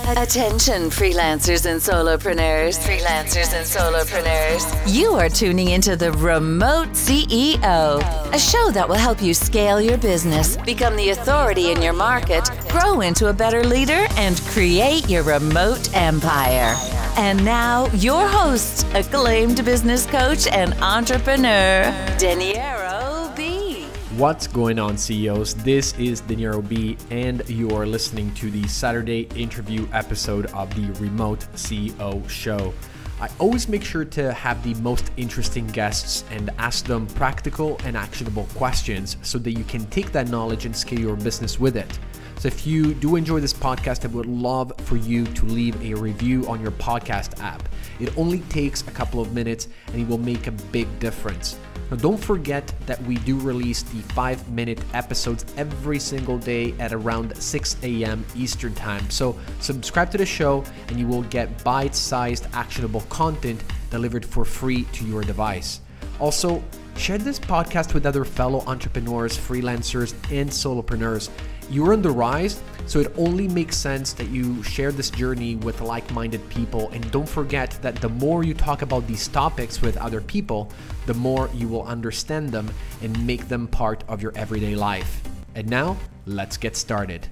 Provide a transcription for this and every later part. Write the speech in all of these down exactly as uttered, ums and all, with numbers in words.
Attention, freelancers and solopreneurs. Freelancers and solopreneurs. You are tuning into the Remote C E O, a show that will help you scale your business, become the authority in your market, grow into a better leader, and create your remote empire. And now, your host, acclaimed business coach and entrepreneur, Dinero B. What's going on, C E Os? This is Dinero B, and you are listening to the Saturday interview episode of the Remote C E O Show. I always make sure to have the most interesting guests and ask them practical and actionable questions so that you can take that knowledge and scale your business with it. So if you do enjoy this podcast, I would love for you to leave a review on your podcast app. It only takes a couple of minutes and it will make a big difference. Now, don't forget that we do release the five minute episodes every single day at around six a.m. Eastern Time. So subscribe to the show and you will get bite-sized actionable content delivered for free to your device. Also, share this podcast with other fellow entrepreneurs, freelancers, and solopreneurs. You're on the rise, so it only makes sense that you share this journey with like-minded people. And don't forget that the more you talk about these topics with other people, the more you will understand them and make them part of your everyday life. And now, let's get started.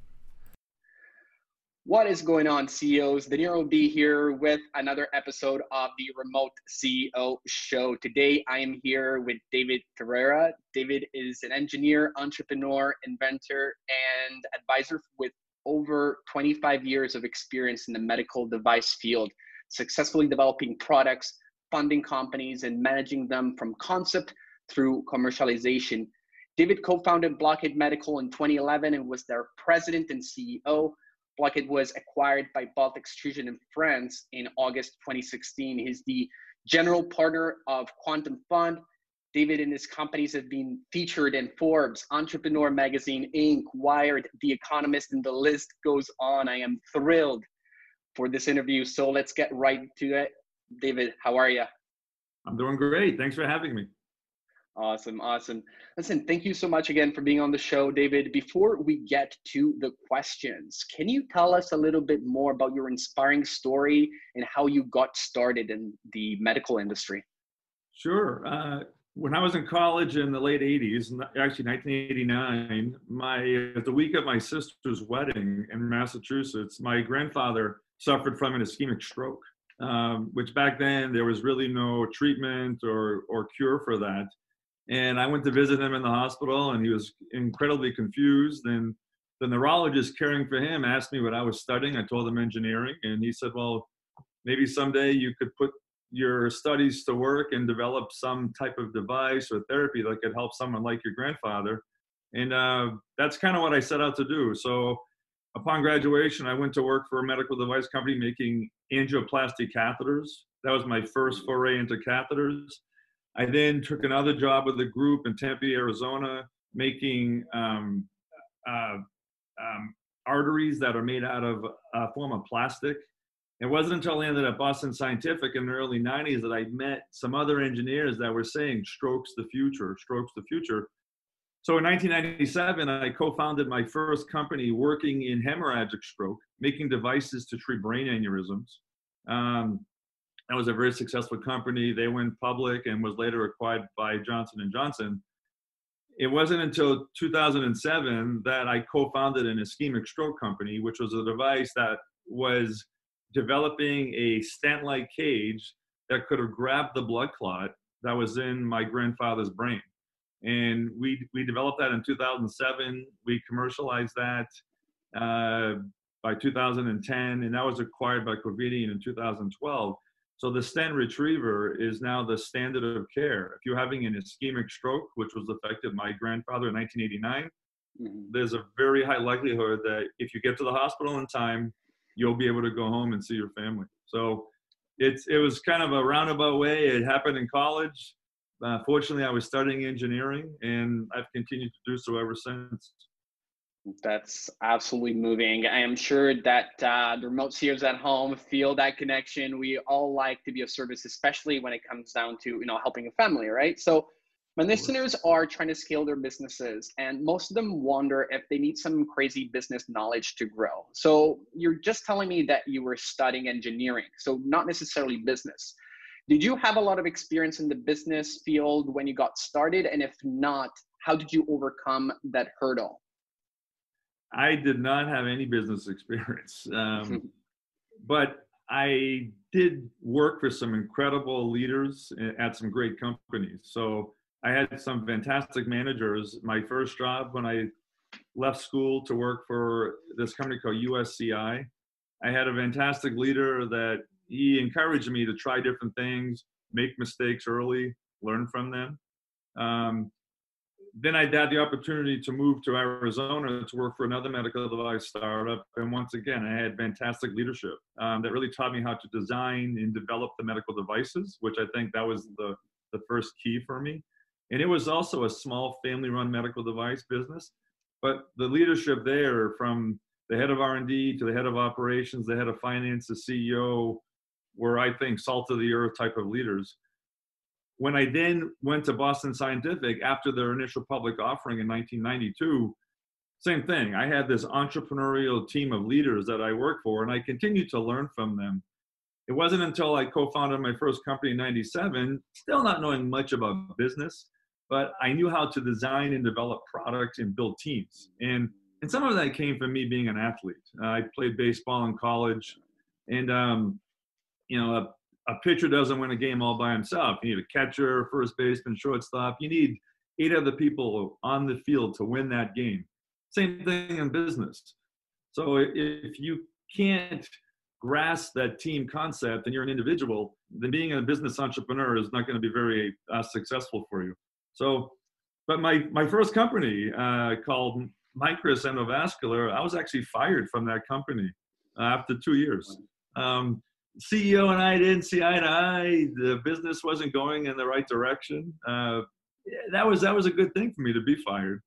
What is going on, C E Os? Dinero B here with another episode of the Remote C E O Show. Today, I am here with David Carrera. David is an engineer, entrepreneur, inventor, and advisor with over twenty-five years of experience in the medical device field, successfully developing products, funding companies, and managing them from concept through commercialization. David co-founded Blockhead Medical in twenty eleven and was their president and C E O. Blockhead was acquired by Bolt Extrusion in France in August twenty sixteen. He's the general partner of Quantum Fund. David and his companies have been featured in Forbes, Entrepreneur Magazine, Inc, Wired, The Economist, and the list goes on. I am thrilled for this interview. So let's get right to it. David, how are you? I'm doing great. Thanks for having me. Awesome, awesome. Listen, thank you so much again for being on the show, David. Before we get to the questions, can you tell us a little bit more about your inspiring story and how you got started in the medical industry? Sure. Uh, when I was in college in the late eighties, actually nineteen eighty-nine, my the week of my sister's wedding in Massachusetts, my grandfather suffered from an ischemic stroke, um, which back then there was really no treatment or or cure for that. And I went to visit him in the hospital and he was incredibly confused. And the neurologist caring for him asked me what I was studying. I told him engineering. And he said, well, maybe someday you could put your studies to work and develop some type of device or therapy that could help someone like your grandfather. And uh, that's kind of what I set out to do. So upon graduation, I went to work for a medical device company making angioplasty catheters. That was my first foray into catheters. I then took another job with a group in Tempe, Arizona, making um, uh, um, arteries that are made out of a form of plastic. It wasn't until I ended at Boston Scientific in the early nineties that I met some other engineers that were saying, stroke's the future, stroke's the future. So in nineteen ninety-seven, I co-founded my first company working in hemorrhagic stroke, making devices to treat brain aneurysms. Um, That was a very successful company. They went public and was later acquired by Johnson and Johnson. It wasn't until two thousand seven that I co-founded an ischemic stroke company, which was a device that was developing a stent-like cage that could have grabbed the blood clot that was in my grandfather's brain. And we we developed that in two thousand seven. We commercialized that uh, by two thousand ten, and that was acquired by Covidien in two thousand twelve. So the stent retriever is now the standard of care. If you're having an ischemic stroke, which was affected my grandfather in nineteen eighty-nine, mm-hmm. there's a very high likelihood that if you get to the hospital in time, you'll be able to go home and see your family. So it's it was kind of a roundabout way. It happened in college. Uh, fortunately, I was studying engineering, and I've continued to do so ever since. That's absolutely moving. I am sure that uh, the remote C E Os at home feel that connection. We all like to be of service, especially when it comes down to, you know, helping a family, right? So My listeners are trying to scale their businesses, and most of them wonder if they need some crazy business knowledge to grow. So you're just telling me that you were studying engineering, so not necessarily business. Did you have a lot of experience in the business field when you got started? And if not, how did you overcome that hurdle? I did not have any business experience, um, but I did work for some incredible leaders at some great companies. So I had some fantastic managers. My first job when I left school to work for this company called U S C I, I had a fantastic leader that he encouraged me to try different things, make mistakes early, learn from them. Um, then I had the opportunity to move to Arizona to work for another medical device startup. And once again, I had fantastic leadership um, that really taught me how to design and develop the medical devices, which I think that was the, the first key for me. And it was also a small family-run medical device business. But the leadership there, from the head of R and D to the head of operations, the head of finance, the C E O, were, I think, salt of the earth type of leaders. When I then went to Boston Scientific after their initial public offering in nineteen ninety-two, same thing. I had this entrepreneurial team of leaders that I worked for, and I continued to learn from them. It wasn't until I co-founded my first company in ninety-seven, still not knowing much about business, but I knew how to design and develop products and build teams. And, and some of that came from me being an athlete. Uh, I played baseball in college, and um, you know, a, a pitcher doesn't win a game all by himself. You need a catcher, first baseman, shortstop. You need eight other people on the field to win that game. Same thing in business. So if you can't grasp that team concept and you're an individual, then being a business entrepreneur is not going to be very uh, successful for you. So, but my, my first company uh, called Micris Endovascular, I was actually fired from that company uh, after two years. Um, C E O and I didn't see eye to eye. The business wasn't going in the right direction. Uh, that was that was a good thing for me to be fired.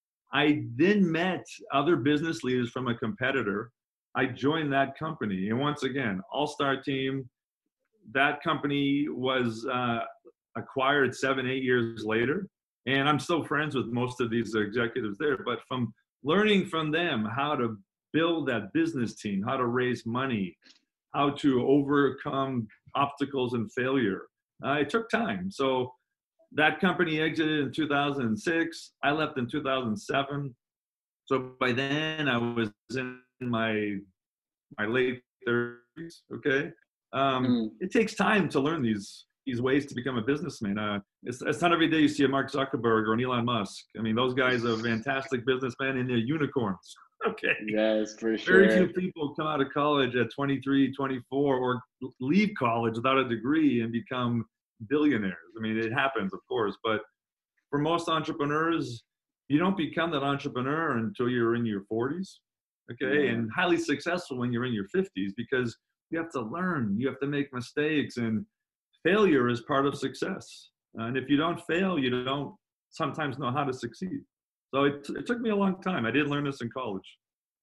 I then met other business leaders from a competitor. I joined that company, and once again, all-star team. That company was uh, acquired seven, eight years later, and I'm still friends with most of these executives there. But from learning from them how to build that business team, how to raise money, how to overcome obstacles and failure, uh, it took time. So that company exited in two thousand six. I left in two thousand seven. So by then I was in my my late thirties. Okay, um, mm. It takes time to learn these these ways to become a businessman. Uh, it's, it's not every day you see a Mark Zuckerberg or an Elon Musk. I mean, those guys are fantastic businessmen and they're unicorns. Okay. Yes, for sure. Very few people come out of college at twenty-three, twenty-four, or leave college without a degree and become billionaires. I mean, it happens, of course, but for most entrepreneurs, you don't become that entrepreneur until you're in your forties, okay? Yeah. And highly successful when you're in your fifties, because you have to learn, you have to make mistakes, and failure is part of success. And if you don't fail, you don't sometimes know how to succeed. So it, it took me a long time. I didn't learn this in college.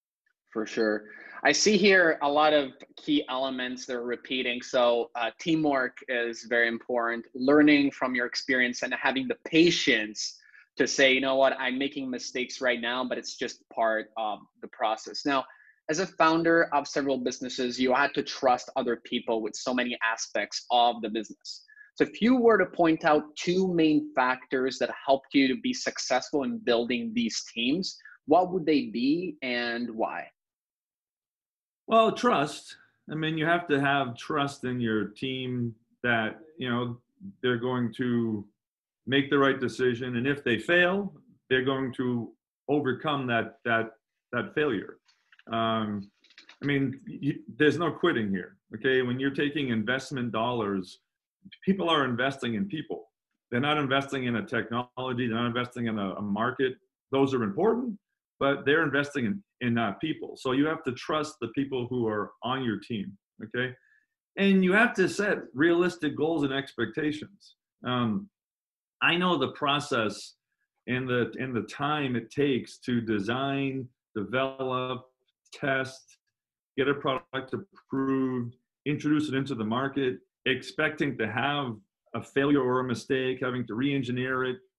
For sure. I see here a lot of key elements that are repeating. So uh, teamwork is very important. Learning from your experience and having the patience to say, you know what, I'm making mistakes right now, but it's just part of the process. Now, as a founder of several businesses, you had to trust other people with so many aspects of the business. So if you were to point out two main factors that helped you to be successful in building these teams, what would they be and why? Well, trust. I mean, you have to have trust in your team that, you know, they're going to make the right decision. And if they fail, they're going to overcome that, that, that failure. Um, I mean, you, there's no quitting here. Okay. When you're taking investment dollars, people are investing in people. They're not investing in a technology. They're not investing in a, a market. Those are important, but they're investing in, in uh, people. So you have to trust the people who are on your team, okay? And you have to set realistic goals and expectations. Um, I know the process and the, and the time it takes to design, develop, test, get a product approved, introduce it into the market, expecting to have a failure or a mistake, having to re-engineer it,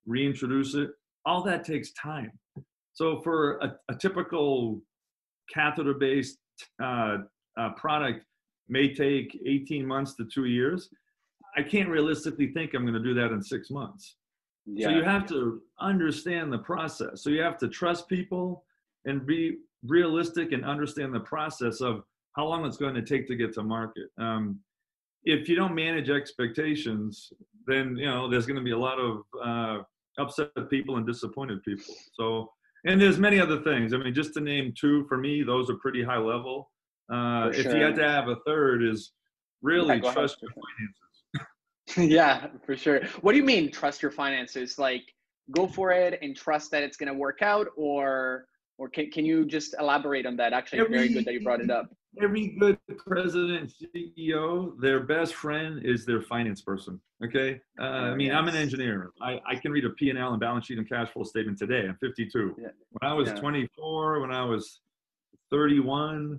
reintroduce it. All that takes time. So for a, a typical catheter-based uh, uh, product may take eighteen months to two years. I can't realistically think I'm going to do that in six months. Yeah. So you have to understand the process. So you have to trust people and be realistic and understand the process of how long it's going to take to get to market. Um, if you don't manage expectations, then, you know, there's going to be a lot of uh, upset people and disappointed people. So, and there's many other things. I mean, just to name two, for me, those are pretty high level. Uh, if sure. you had to have a third, is really yeah, trust your finances. Yeah, for sure. What do you mean trust your finances? Like go for it and trust that it's going to work out, or or can, can you just elaborate on that? Actually, every, very good that you brought it up. Every good president, C E O, their best friend is their finance person. Okay. Uh, I mean, yes. I'm an engineer. I, I can read a P and L and balance sheet and cash flow statement today. I'm fifty-two. Yeah. When I was yeah. twenty-four, when I was thirty-one,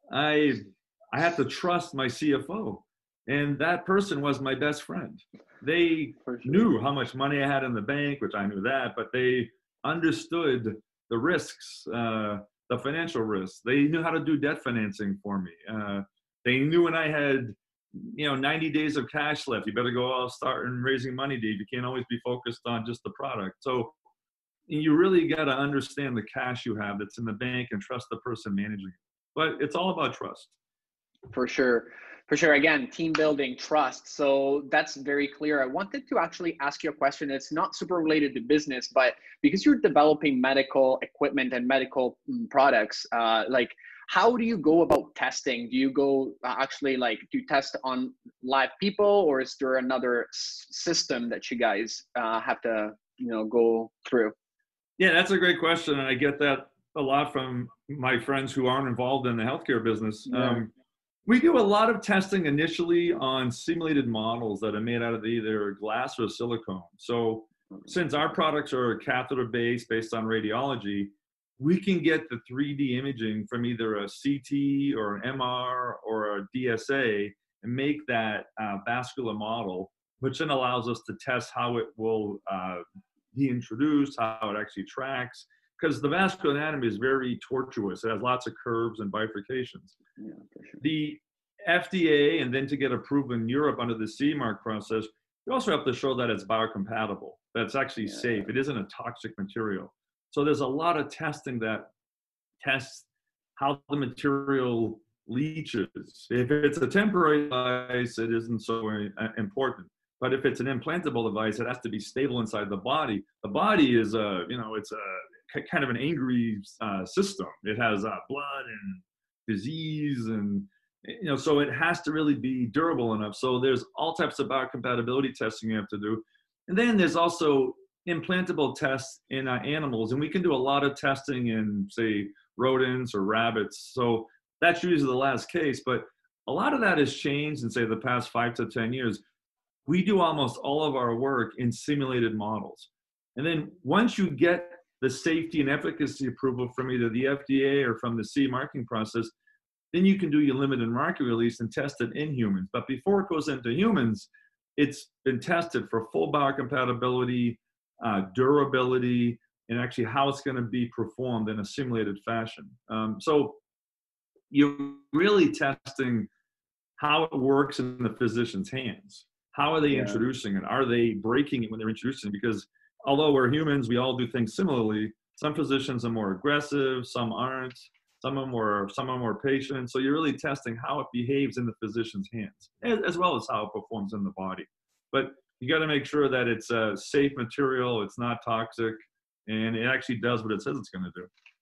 I I had to trust my C F O, and that person was my best friend. They sure. knew how much money I had in the bank, which I knew that, but they understood the risks, uh, the financial risks. They knew how to do debt financing for me. Uh, they knew when I had, you know, ninety days of cash left, you better go out, start and raising money, Dave. You can't always be focused on just the product. So you really got to understand the cash you have that's in the bank and trust the person managing it. But it's all about trust. For sure. For sure. Again, team building, trust. So that's very clear. I wanted to actually ask you a question. It's not super related to business, but because you're developing medical equipment and medical products, uh, like how do you go about testing? Do you go uh, actually like, do you test on live people, or is there another s- system that you guys uh, have to, you know, go through? Yeah, that's a great question. And I get that a lot from my friends who aren't involved in the healthcare business. Yeah. Um, we do a lot of testing initially on simulated models that are made out of either glass or silicone. So since our products are catheter based, based on radiology, we can get the three D imaging from either a C T or an M R or a D S A and make that uh, vascular model, which then allows us to test how it will uh, be introduced, how it actually tracks. Because the vascular anatomy is very tortuous. It has lots of curves and bifurcations. Yeah, for sure. The F D A, and then to get approved in Europe under the C mark process, you also have to show that it's biocompatible, that it's actually yeah. safe. It isn't a toxic material. So there's a lot of testing that tests how the material leaches. If it's a temporary device, it isn't so important. But if it's an implantable device, it has to be stable inside the body. The body is a, you know, it's a kind of an angry uh, system. It has uh, blood and disease, and you know, so it has to really be durable enough. So there's all types of biocompatibility testing you have to do, and then there's also implantable tests in uh, animals, and we can do a lot of testing in, say, rodents or rabbits. So that's usually the last case, but a lot of that has changed in, say, the past five to ten years. We do almost all of our work in simulated models, and then once you get the safety and efficacy approval from either the F D A or from the C marking process, then you can do your limited market release and test it in humans. But before it goes into humans, it's been tested for full biocompatibility, uh, durability, and actually how it's going to be performed in a simulated fashion. Um, so you're really testing how it works in the physician's hands. How are they yeah. introducing it? Are they breaking it when they're introducing it? Because although we're humans, we all do things similarly. Some physicians are more aggressive, some aren't. Some are more, some are more patient. So you're really testing how it behaves in the physician's hands, as, as well as how it performs in the body. But you got to make sure that it's a safe material, it's not toxic, and it actually does what it says it's going to do.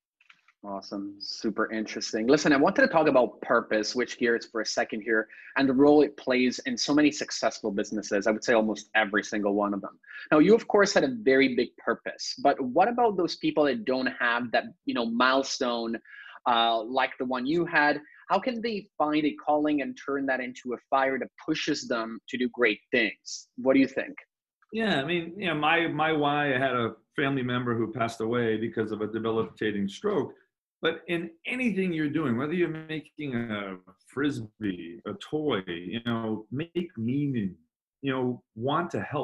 Awesome. Super interesting. Listen, I wanted to talk about purpose, switch gears for a second here, and the role it plays in so many successful businesses. I would say almost every single one of them. Now, you, of course, had a very big purpose, but what about those people that don't have that, you know, milestone uh, like the one you had? How can they find a calling and turn that into a fire that pushes them to do great things? What do you think? Yeah, I mean, you know, my, my why, I had a family member who passed away because of a debilitating stroke. But in anything you're doing, whether you're making a frisbee, a toy, you know, make meaning, you know, want to help.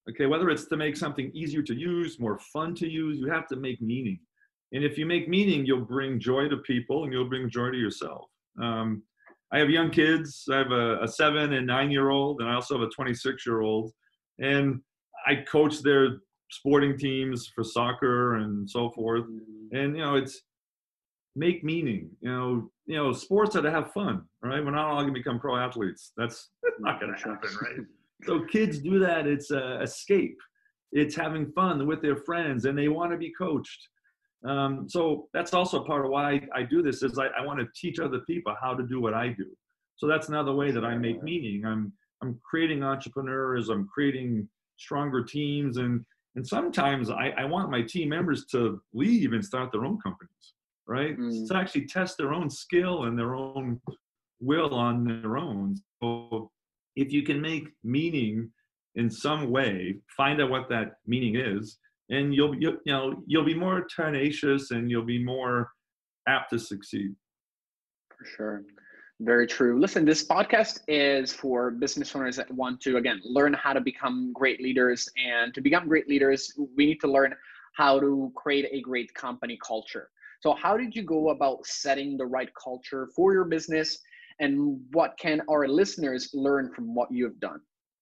Okay, whether it's to make something easier to use, more fun to use, you have to make meaning. And if you make meaning, you'll bring joy to people and you'll bring joy to yourself. Um, I have young kids. I have a, a seven and nine year old, and I also have a twenty-six year old. And I coach their sporting teams for soccer and so forth. And, you know, it's make meaning, you know, you know, sports are to have fun, right? We're not all going to become pro athletes. That's not going to happen, right? So kids do that. It's a escape. It's having fun with their friends, and they want to be coached. Um, so that's also part of why I, I do this is I, I want to teach other people how to do what I do. So that's another way that I make meaning. I'm I'm creating entrepreneurs. I'm creating stronger teams, and and sometimes I, I want my team members to leave and start their own companies, right? Mm. To actually test their own skill and their own will on their own. So if you can make meaning in some way, find out what that meaning is, and you'll, you'll you know you'll be more tenacious and you'll be more apt to succeed. For sure. Very true. Listen, this podcast is for business owners that want to, again, learn how to become great leaders. And to become great leaders, we need to learn how to create a great company culture. So how did you go about setting the right culture for your business? And what can our listeners learn from what you've done?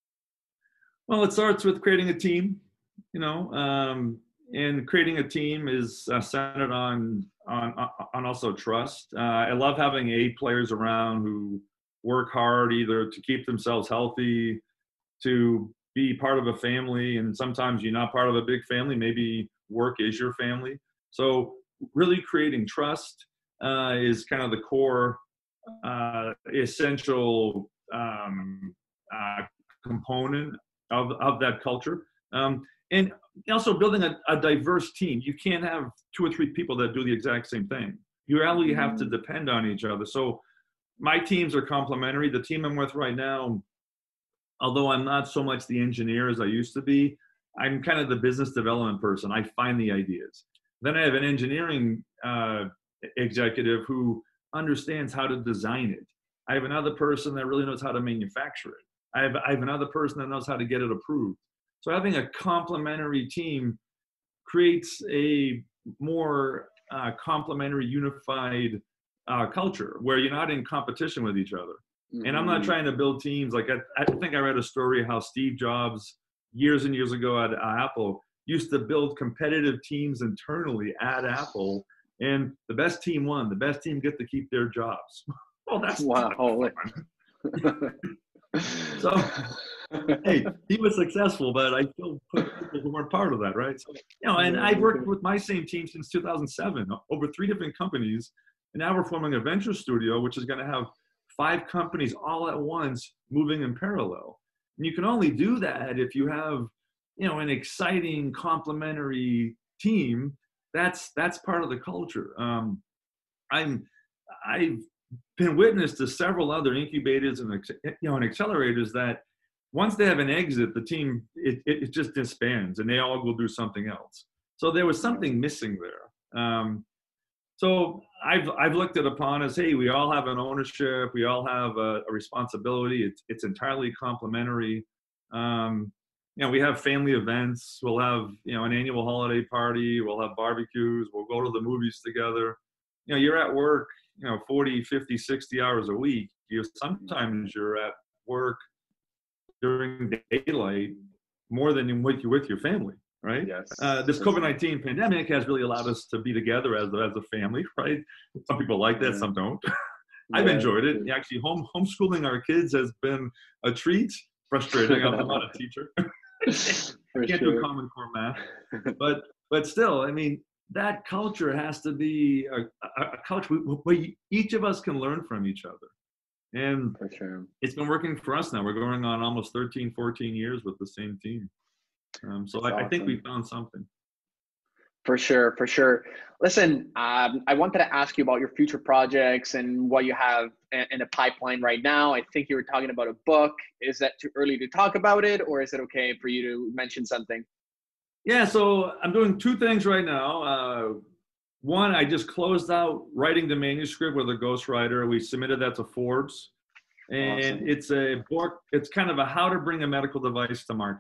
Well, it starts with creating a team, you know, um, and creating a team is uh, centered on, on, on also trust. Uh, I love having A players around who work hard either to keep themselves healthy, to be part of a family. And sometimes you're not part of a big family. Maybe work is your family. So really creating trust uh, is kind of the core uh, essential um, uh, component of, of that culture. Um, and also building a, a diverse team. You can't have two or three people that do the exact same thing. You really have to depend on each other. So my teams are complementary. The team I'm with right now, although I'm not so much the engineer as I used to be, I'm kind of the business development person. I find the ideas. Then I have an engineering uh, executive who understands how to design it. I have another person that really knows how to manufacture it. I have, I have another person that knows how to get it approved. So having a complementary team creates a more uh, complementary, unified uh, culture where you're not in competition with each other. Mm-hmm. And I'm not trying to build teams. Like I, I think I read a story how Steve Jobs, years and years ago at uh, Apple, used to build competitive teams internally at Apple. And the best team won. The best team get to keep their jobs. Well, that's wow. So, hey, he was successful, but I still put people who weren't part of that, right? So, you know, and I've worked with my same team since two thousand seven, over three different companies, and now we're forming a venture studio, which is going to have five companies all at once moving in parallel. And you can only do that if you have, you know, an exciting, complementary team. That's that's part of the culture. Um, I'm I've been witness to several other incubators and you know and accelerators that once they have an exit, the team it, it, it just disbands and they all go do something else. So there was something missing there. Um, so I've I've looked at upon as, hey, we all have an ownership, we all have a, a responsibility. It's it's entirely complementary. Um, you know, we have family events. We'll have you know an annual holiday party. We'll have barbecues. We'll go to the movies together. You know, you're at work, you know, forty, fifty, sixty hours a week. You sometimes you're at work during daylight more than with you with your family, right? Yes. Uh, this COVID nineteen pandemic has really allowed us to be together as a, as a family, right? Some people like that, some don't. I've yeah. enjoyed it. Actually, home homeschooling our kids has been a treat. Frustrating. I'm not a teacher. I can't sure. do Common Core math, but but still, I mean, that culture has to be a, a, a culture where each of us can learn from each other. And for sure. It's been working for us now. We're going on almost thirteen, fourteen years with the same team. Um, so I, awesome. I think we found something. For sure, for sure. Listen, um, I wanted to ask you about your future projects and what you have in, in the pipeline right now. I think you were talking about a book. Is that too early to talk about it, or is it okay for you to mention something? Yeah, so I'm doing two things right now. Uh, one, I just closed out writing the manuscript with a ghostwriter. We submitted that to Forbes. And awesome. It's a book, it's kind of a how to bring a medical device to market.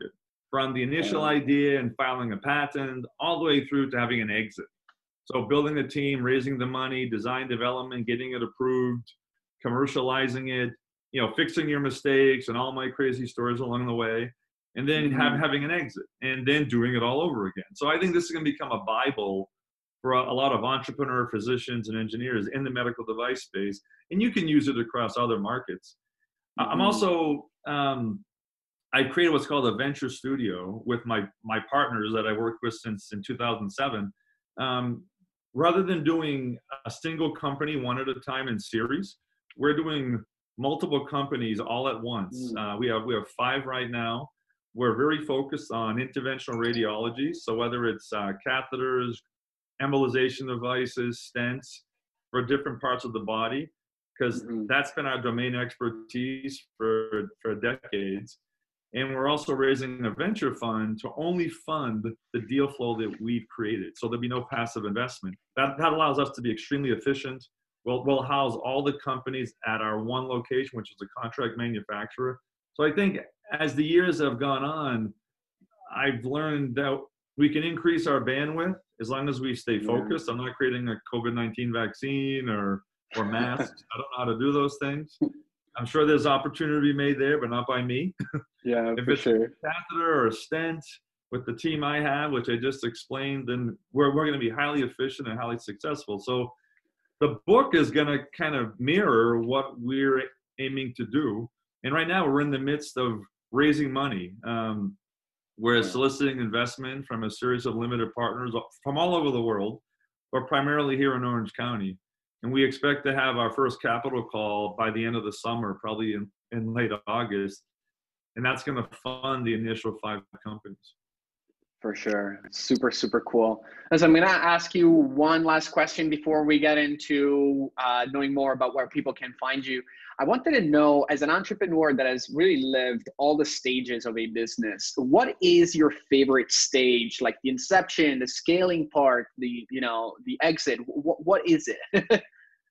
from the initial idea and filing a patent all the way through to having an exit. So building a team, raising the money, design development, getting it approved, commercializing it, you know, fixing your mistakes and all my crazy stories along the way, and then mm-hmm. have, having an exit, and then doing it all over again. So I think this is going to become a Bible for a, a lot of entrepreneur physicians and engineers in the medical device space, and you can use it across other markets. Mm-hmm. I'm also, um, I created what's called a venture studio with my, my partners that I worked with since in two thousand seven. Um, rather than doing a single company one at a time in series, we're doing multiple companies all at once. Uh, we have we have five right now. We're very focused on interventional radiology. So whether it's uh, catheters, embolization devices, stents for different parts of the body, because mm-hmm. that's been our domain expertise for, for decades. And we're also raising a venture fund to only fund the deal flow that we've created. So there'll be no passive investment. That, that allows us to be extremely efficient. We'll, we'll house all the companies at our one location, which is a contract manufacturer. So I think as the years have gone on, I've learned that we can increase our bandwidth as long as we stay focused. I'm not creating a COVID nineteen vaccine or, or masks. I don't know how to do those things. I'm sure there's opportunity to be made there, but not by me. Yeah, if for it's sure. a catheter or a stent with the team I have, which I just explained, then we're, we're going to be highly efficient and highly successful. So the book is going to kind of mirror what we're aiming to do. And right now we're in the midst of raising money. Um, we're yeah. soliciting investment from a series of limited partners from all over the world, but primarily here in Orange County. And we expect to have our first capital call by the end of the summer, probably in, in late August. And that's going to fund the initial five companies. For sure. Super, super cool. Listen, I'm going to ask you one last question before we get into uh, knowing more about where people can find you. I wanted to know, as an entrepreneur that has really lived all the stages of a business, what is your favorite stage? Like the inception, the scaling part, the, you know, the exit, what, what is it?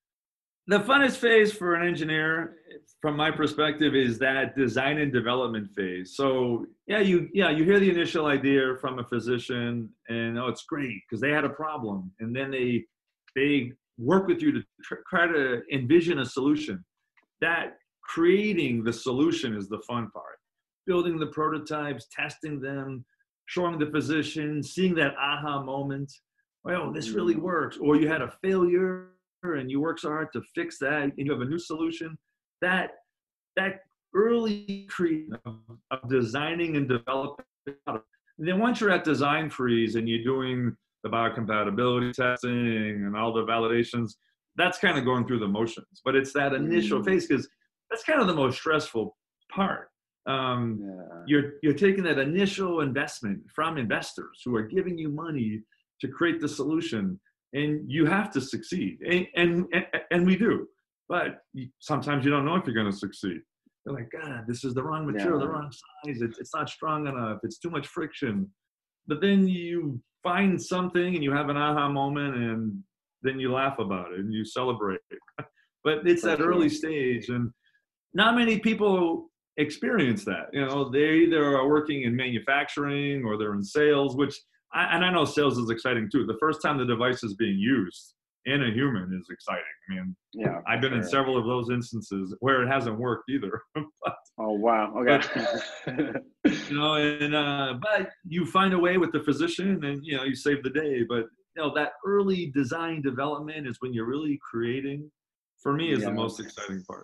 The funnest phase for an engineer, from my perspective, is that design and development phase. So yeah, you yeah you hear the initial idea from a physician, and oh, it's great because they had a problem, and then they they work with you to tr- try to envision a solution. That creating the solution is the fun part. Building the prototypes, testing them, showing the physician, seeing that aha moment. Well, this really works. Or you had a failure and you work so hard to fix that, and you have a new solution. That that early creation of, of designing and developing. And then once you're at design freeze and you're doing the biocompatibility testing and all the validations, that's kind of going through the motions. But it's that initial phase, because that's kind of the most stressful part. Um, yeah. You're you're taking that initial investment from investors who are giving you money to create the solution. And you have to succeed, and, and and and we do. But sometimes you don't know if you're going to succeed. You're like, God, this is the wrong material, yeah. the wrong size. It's it's not strong enough. It's too much friction. But then you find something, and you have an aha moment, and then you laugh about it and you celebrate. But it's that early stage, and not many people experience that. You know, they either are working in manufacturing or they're in sales, which. I, and I know sales is exciting too. The first time the device is being used in a human is exciting. I mean, yeah, I've been sure. in several of those instances where it hasn't worked either. but, oh, wow. Okay. But, you know, and, uh, but you find a way with the physician and, you know, you save the day. But, you know, that early design development is when you're really creating, for me, is yes. the most exciting part.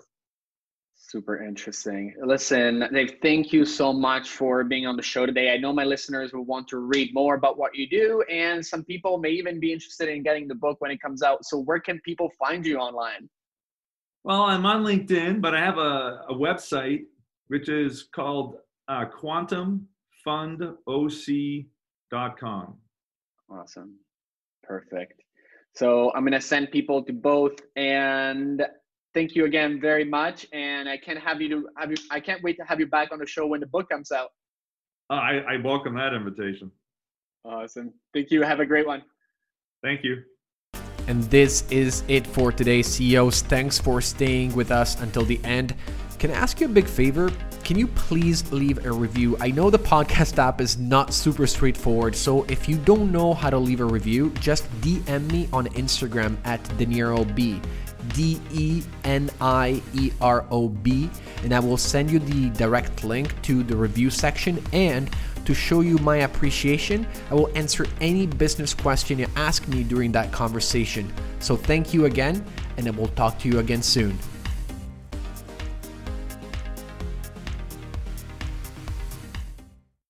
Super interesting. Listen, Dave, thank you so much for being on the show today. I know my listeners will want to read more about what you do, and some people may even be interested in getting the book when it comes out. So where can people find you online? Well, I'm on LinkedIn, but I have a, a website, which is called uh, quantum fund o c dot com. Awesome. Perfect. So I'm going to send people to both, and thank you again very much, and I can't have you to have you. I can't wait to have you back on the show when the book comes out. Uh, I, I welcome that invitation. Awesome. Thank you. Have a great one. Thank you. And this is it for today, C E Os. Thanks for staying with us until the end. Can I ask you a big favor? can you please leave a review? I know the podcast app is not super straightforward, so if you don't know how to leave a review, just D M me on Instagram at DeNieroB, D E N I E R O B, and I will send you the direct link to the review section. And to show you my appreciation, I will answer any business question you ask me during that conversation. So thank you again, and I will talk to you again soon.